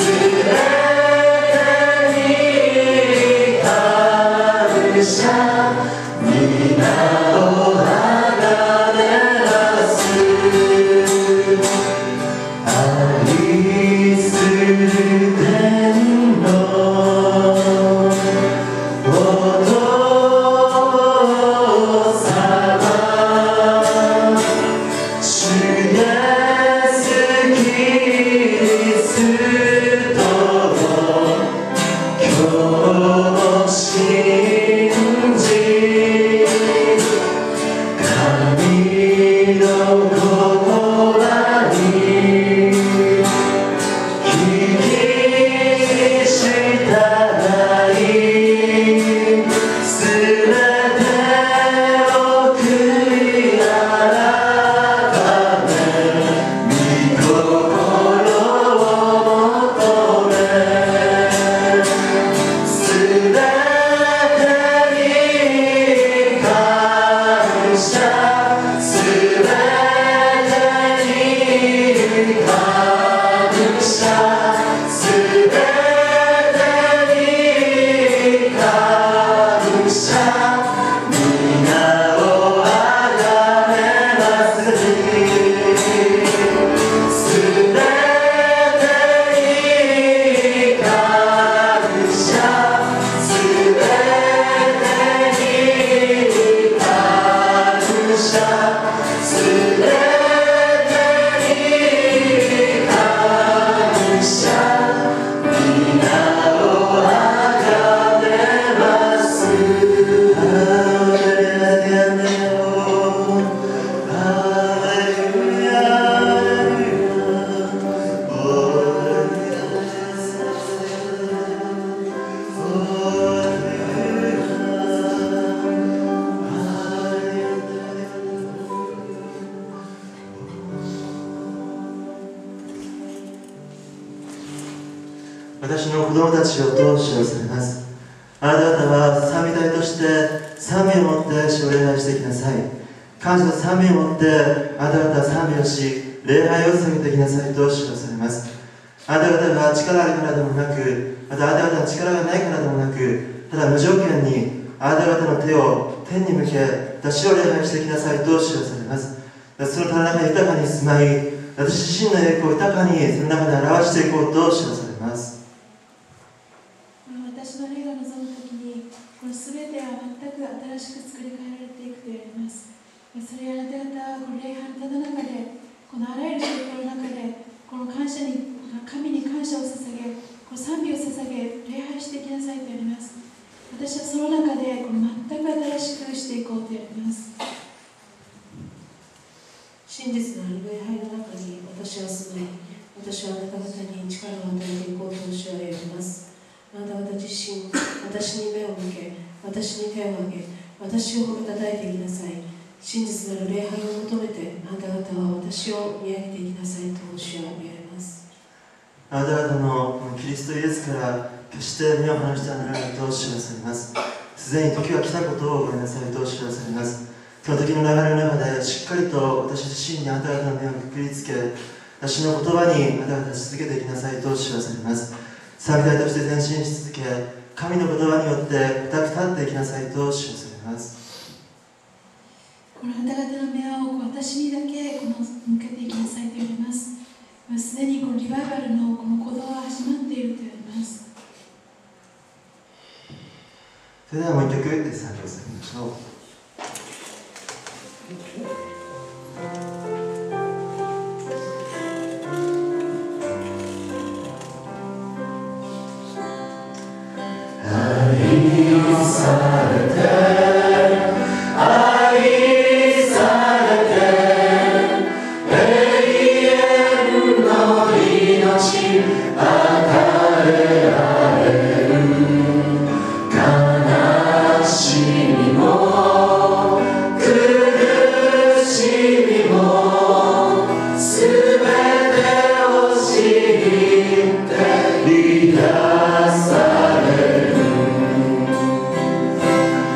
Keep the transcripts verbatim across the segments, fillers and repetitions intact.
私の子供たちをどう使用されます。あなた方は賛美隊として賛美を持って主を礼拝していきなさい。感謝と賛美を持ってあなた方は賛美をし礼拝を捧げていきなさいと使用されます。あなた方が力があるからでもなく、またあなた方が力がないからでもなく、ただ無条件にあなた方の手を天に向け主を礼拝していきなさいと使用されます。そのたの中に豊かに住まい、私自身の栄光を豊かにその中で表していこうと使用されます。 私の霊が望むときに、このすべては全く新しく作り変えられていくと言われます。それあなた方はこの礼拝の中で、このあらゆる状況の中で、この感謝に、神に感謝を捧げ、この賛美を捧げ、礼拝していきなさいと言われます。私はその中でこの全く新しくしていこうと言われます。 真実なる礼拝の中に私は住まい、私はあなた方に力を与えていこうと主は言われます。あなた方自身、私に目を向け、私に手を挙げ、私を褒めたたえていきなさい。真実なる礼拝を求めて、あなた方は私を見上げていきなさいと主は言われます。 あなた方のキリストイエスから決して目を離してはならないと知らされます。すでに時が来たことをごめんなさいと知らされます。その時の流れの中でしっかりと私自身にあなた方の目をくくりつけ、私の言葉にあなた方続けていきなさいと知らされます。賛美隊として前進し続け、神の言葉によって固く立っていきなさいと知らされます。 このあなた方の目を私にだけこの向けていきなさいと言われます。すでにこのリバイバルのこの行動は始まっていると言われます。 それではもう一曲で賛美をさげましょう。愛されて愛されて永遠の命与えられる。悲しみも苦しみもすべてを知って癒される。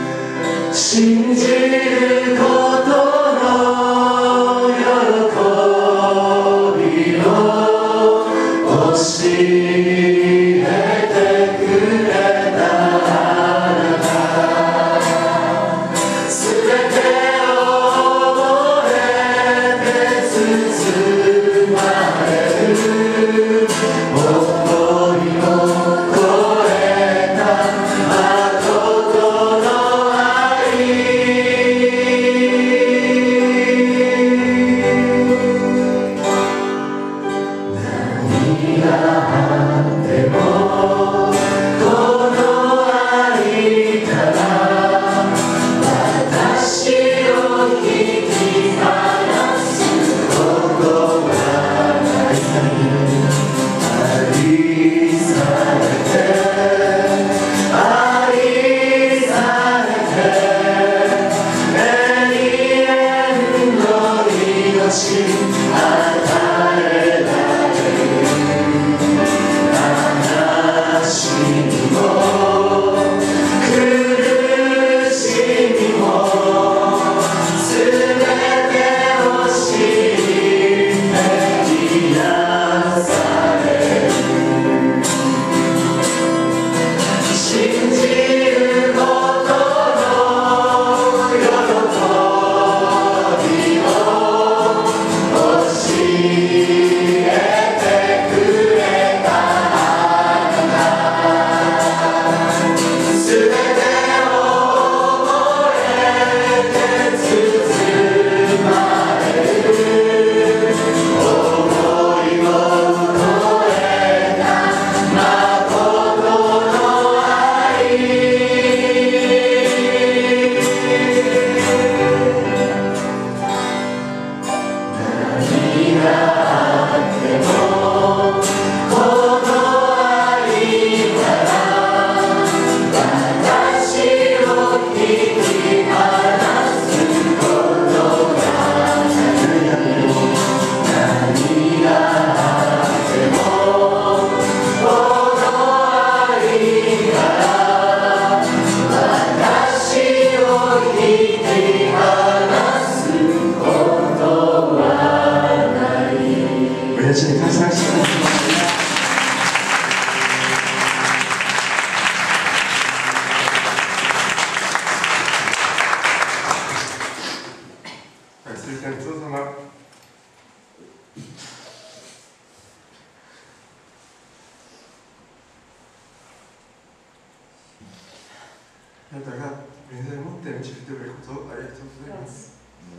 あなたが臨在を持って導いてくれることをありがとうございます。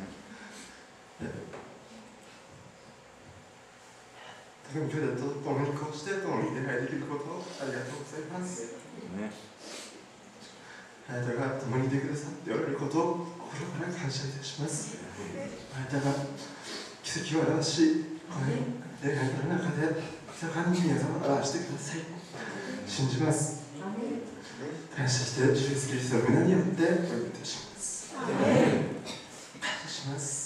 高見兄弟と共にこうして共に礼拝できることをありがとうございます。あなたが共にいてくださっておられることを心から感謝いたします。あなたが奇跡を表し、この礼拝の中で盛んに皆様を表してください。信じます。感謝して主イエスキリストの皆によってお祈りいたします。感謝します。